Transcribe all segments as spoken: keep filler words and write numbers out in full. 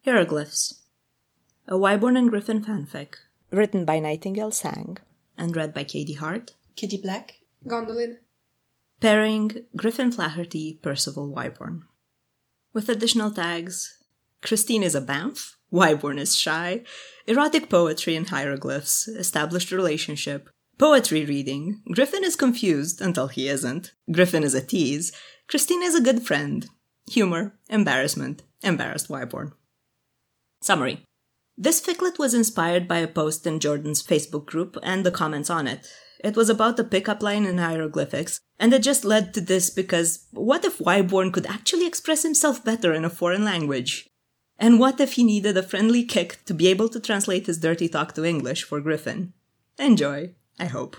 Hieroglyphs. A Wyborn and Griffin fanfic, written by Nightingale Sang, and read by Katie Hart, Kitty Black, Gondolin. Pairing Griffin Flaherty, Percival Wyborn. With additional tags: Christine is a Banff, Wyborn is shy, erotic poetry and hieroglyphs, established relationship, poetry reading, Griffin is confused until he isn't, Griffin is a tease, Christine is a good friend, humor, embarrassment, embarrassed Wyborn. Summary. This ficlet was inspired by a post in Jordan's Facebook group and the comments on it. It was about the pickup line in hieroglyphics, and it just led to this because what if Wyborn could actually express himself better in a foreign language? And what if he needed a friendly kick to be able to translate his dirty talk to English for Griffin? Enjoy, I hope.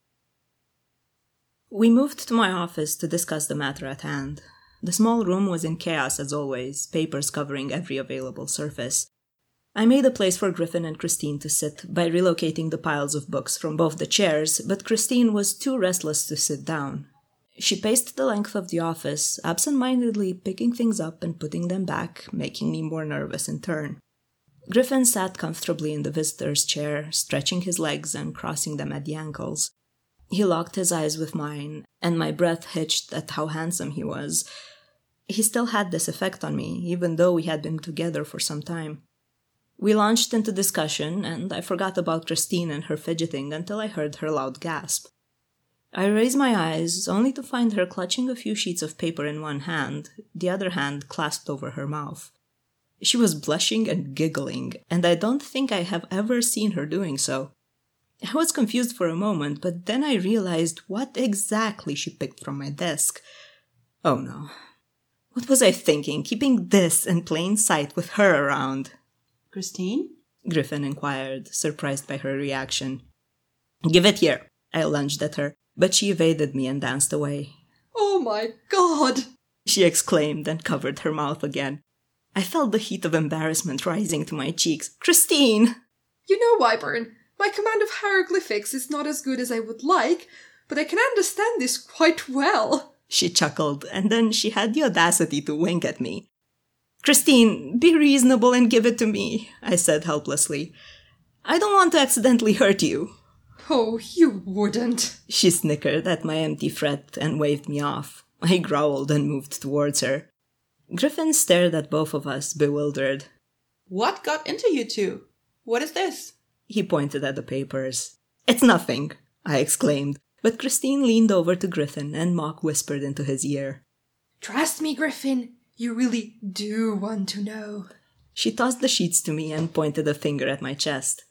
We moved to my office to discuss the matter at hand. The small room was in chaos as always, papers covering every available surface. I made a place for Griffin and Christine to sit by relocating the piles of books from both the chairs, but Christine was too restless to sit down. She paced the length of the office, absent-mindedly picking things up and putting them back, making me more nervous in turn. Griffin sat comfortably in the visitor's chair, stretching his legs and crossing them at the ankles. He locked his eyes with mine, and my breath hitched at how handsome he was. He still had this effect on me, even though we had been together for some time. We launched into discussion, and I forgot about Christine and her fidgeting until I heard her loud gasp. I raised my eyes, only to find her clutching a few sheets of paper in one hand, the other hand clasped over her mouth. She was blushing and giggling, and I don't think I have ever seen her doing so. I was confused for a moment, but then I realized what exactly she picked from my desk. Oh no. What was I thinking, keeping this in plain sight with her around? Christine? Griffin inquired, surprised by her reaction. Give it here, I lunged at her, but she evaded me and danced away. Oh my god! She exclaimed and covered her mouth again. I felt the heat of embarrassment rising to my cheeks. Christine! You know, Wyborn, my command of hieroglyphics is not as good as I would like, but I can understand this quite well. She chuckled, and then she had the audacity to wink at me. Christine, be reasonable and give it to me, I said helplessly. I don't want to accidentally hurt you. Oh, you wouldn't. She snickered at my empty threat and waved me off. I growled and moved towards her. Griffin stared at both of us, bewildered. What got into you two? What is this? He pointed at the papers. It's nothing, I exclaimed, but Christine leaned over to Griffin and mock whispered into his ear. Trust me, Griffin. You really do want to know. She tossed the sheets to me and pointed a finger at my chest.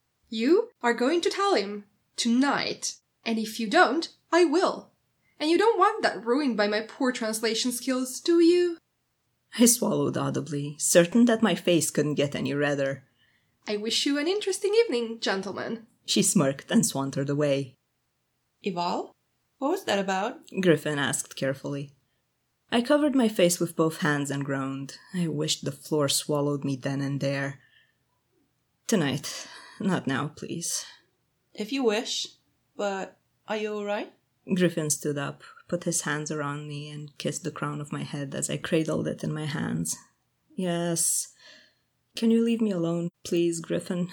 You are going to tell him. Tonight. And if you don't, I will. And you don't want that ruined by my poor translation skills, do you? I swallowed audibly, certain that my face couldn't get any redder. I wish you an interesting evening, gentlemen. She smirked and sauntered away. Ival? What was that about? Griffin asked carefully. I covered my face with both hands and groaned. I wished the floor swallowed me then and there. Tonight. Not now, please. If you wish. But are you all right? Griffin stood up, put his hands around me, and kissed the crown of my head as I cradled it in my hands. Yes. Can you leave me alone, please, Griffin?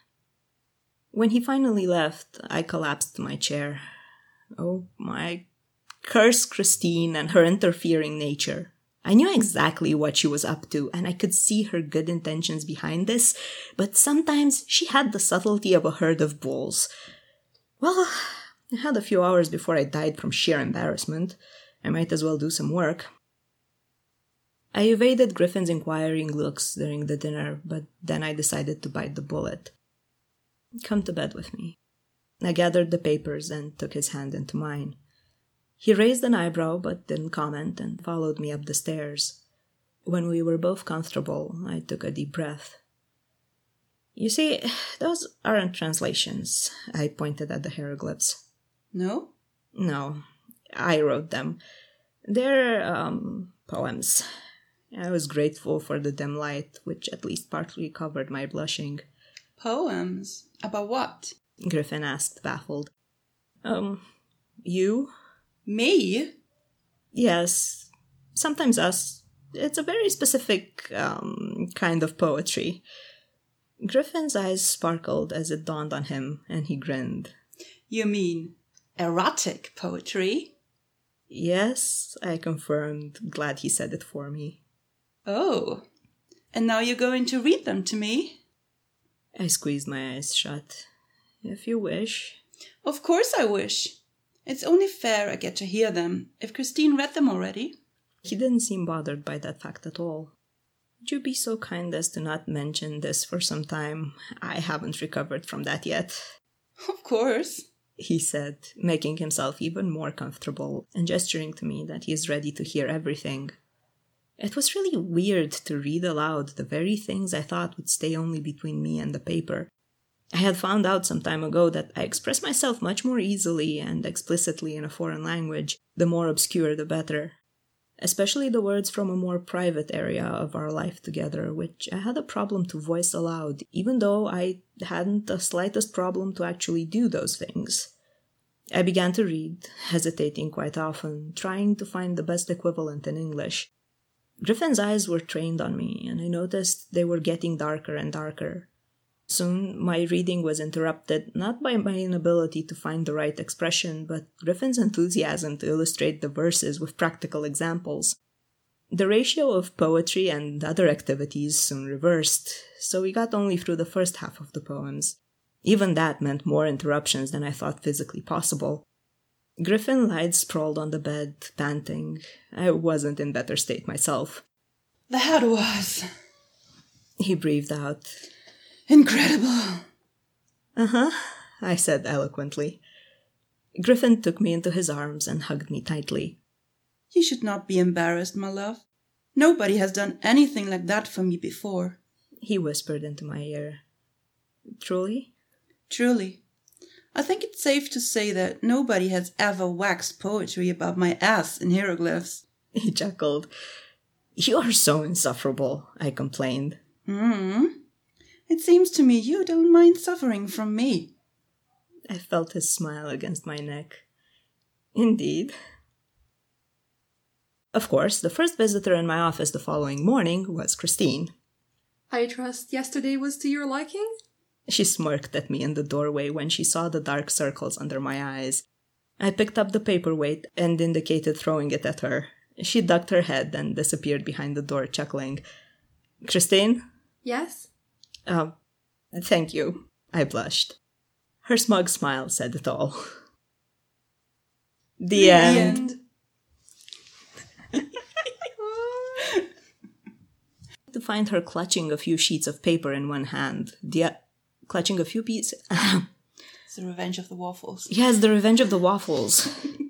When he finally left, I collapsed to my chair. Oh, my... Curse Christine and her interfering nature. I knew exactly what she was up to, and I could see her good intentions behind this, but sometimes she had the subtlety of a herd of bulls. Well, I had a few hours before I died from sheer embarrassment. I might as well do some work. I evaded Griffin's inquiring looks during the dinner, but then I decided to bite the bullet. Come to bed with me. I gathered the papers and took his hand into mine. He raised an eyebrow but didn't comment and followed me up the stairs. When we were both comfortable, I took a deep breath. You see, those aren't translations. I pointed at the hieroglyphs. No? No, I wrote them. They're, um, poems. I was grateful for the dim light, which at least partly covered my blushing. Poems? About what? Griffin asked, baffled. Um, you? Me? Yes. Sometimes us. It's a very specific um, kind of poetry. Griffin's eyes sparkled as it dawned on him, and he grinned. You mean erotic poetry? Yes, I confirmed, glad he said it for me. Oh, and now you're going to read them to me? I squeezed my eyes shut. If you wish. Of course I wish. It's only fair I get to hear them, if Christine read them already. He didn't seem bothered by that fact at all. Would you be so kind as to not mention this for some time? I haven't recovered from that yet. Of course, he said, making himself even more comfortable and gesturing to me that he is ready to hear everything. It was really weird to read aloud the very things I thought would stay only between me and the paper. I had found out some time ago that I express myself much more easily and explicitly in a foreign language, the more obscure the better. Especially the words from a more private area of our life together, which I had a problem to voice aloud, even though I hadn't the slightest problem to actually do those things. I began to read, hesitating quite often, trying to find the best equivalent in English. Griffin's eyes were trained on me, and I noticed they were getting darker and darker. Soon, my reading was interrupted, not by my inability to find the right expression, but Griffin's enthusiasm to illustrate the verses with practical examples. The ratio of poetry and other activities soon reversed, so we got only through the first half of the poems. Even that meant more interruptions than I thought physically possible. Griffin lied sprawled on the bed, panting. I wasn't in better state myself. That was... he breathed out. Incredible. Uh-huh, I said eloquently. Griffin took me into his arms and hugged me tightly. You should not be embarrassed, my love. Nobody has done anything like that for me before. He whispered into my ear. Truly? Truly. I think it's safe to say that nobody has ever waxed poetry about my ass in hieroglyphs. He chuckled. You are so insufferable, I complained. Hmm. It seems to me you don't mind suffering from me. I felt his smile against my neck. Indeed. Of course, the first visitor in my office the following morning was Christine. I trust yesterday was to your liking? She smirked at me in the doorway when she saw the dark circles under my eyes. I picked up the paperweight and indicated throwing it at her. She ducked her head and disappeared behind the door, chuckling. Christine? Yes? Uh, thank you. I blushed. Her smug smile said it all. The, the end. end. To find her clutching a few sheets of paper in one hand. The, uh, clutching a few pieces... It's the revenge of the waffles. Yes, the revenge of the waffles.